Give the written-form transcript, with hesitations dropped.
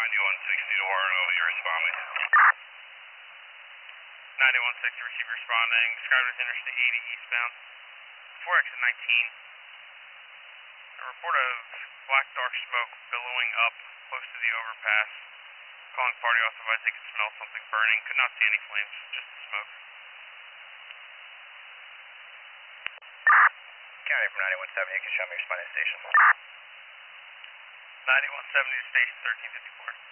9160 to Oro, you're responding. 9160, receive responding. Skywards Interstate 80 eastbound. 4 exit 19. A report of black dark smoke billowing up close to the overpass. Calling party, also advised they could smell something burning. Could not see any flames, just the smoke. County from 9170, you can show me your responding station. 9170 to station 1354.